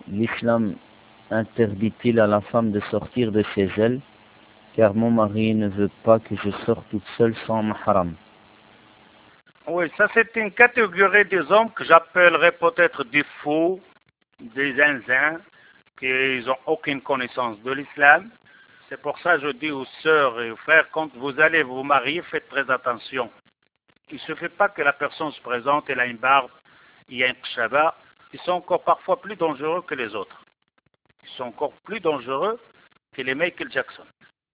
l'islam interdit-il à la femme de sortir de chez elle, car mon mari ne veut pas que je sorte toute seule sans mahram? Oui, ça c'est une catégorie des hommes que j'appellerais peut-être des fous, des zinzins, qui n'ont aucune connaissance de l'islam. C'est pour ça que je dis aux sœurs et aux frères, quand vous allez vous marier, faites très attention. Il ne se fait pas que la personne se présente, elle a une barbe, il y a un kshaba. Ils sont encore parfois plus dangereux que les autres. Ils sont encore plus dangereux que les Michael Jackson.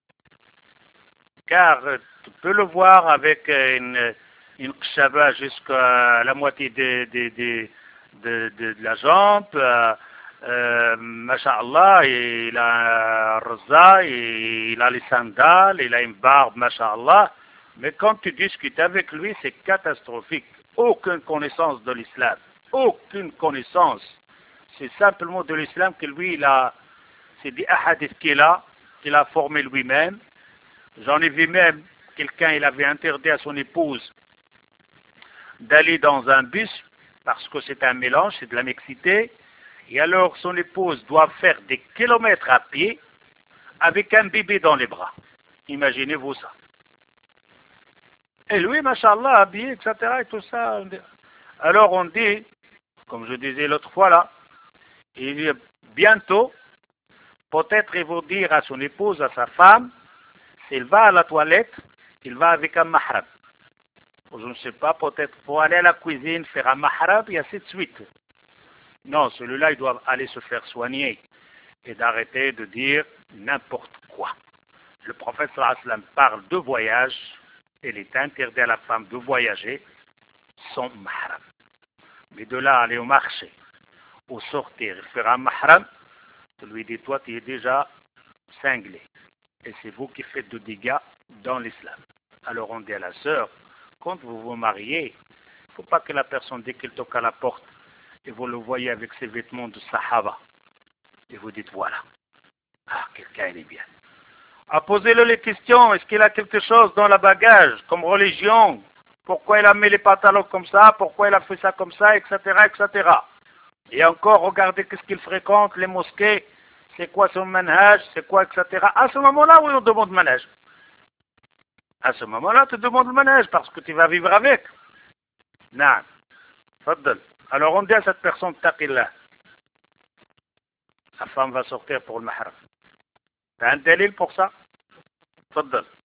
Car tu peux le voir avec une kshaba jusqu'à la moitié de la jambe. Masha'Allah, il a un rosa, il a les sandales, il a une barbe, Masha'Allah. Mais quand tu discutes avec lui, c'est catastrophique. Aucune connaissance de l'islam. Aucune connaissance. C'est simplement de l'islam que lui, c'est des hadiths qu'il a formé lui-même. J'en ai vu même quelqu'un, il avait interdit à son épouse d'aller dans un bus parce que c'est un mélange, c'est de la mixité. Et alors son épouse doit faire des kilomètres à pied avec un bébé dans les bras. Imaginez-vous ça. Et lui, machallah, habillé, etc. et tout ça. Alors on dit, comme je disais l'autre fois là, bientôt, peut-être il va dire à son épouse, à sa femme, s'il va à la toilette, il va avec un mahram. Je ne sais pas, peut-être pour aller à la cuisine, faire un mahram, et ainsi de suite. Non, celui-là, il doit aller se faire soigner et d'arrêter de dire n'importe quoi. Le prophète sallallahu alayhi wa sallam parle de voyage, il est interdit à la femme de voyager sans mahram. Mais de là, aller au marché, ou sortir et faire un mahram, tu lui dis, toi, tu es déjà cinglé. Et c'est vous qui faites de dégâts dans l'islam. Alors on dit à la sœur, quand vous vous mariez, il ne faut pas que la personne, dès qu'elle toque à la porte, et vous le voyez avec ses vêtements de sahaba, et vous dites, voilà, quelqu'un il est bien. Posez-le les questions, est-ce qu'il a quelque chose dans le bagage, comme religion? Pourquoi il a mis les pantalons comme ça? Pourquoi il a fait ça comme ça? Etc., etc. Et encore, regardez qu'est-ce qu'il fréquente, les mosquées, c'est quoi son manhaj, c'est quoi, etc. À ce moment-là, oui, on demande manhaj. À ce moment-là, tu demandes le manhaj parce que tu vas vivre avec. Non. Faddal. Alors on dit à cette personne, taqillah. La femme va sortir pour le mahram. T'as un délil pour ça? Faddal.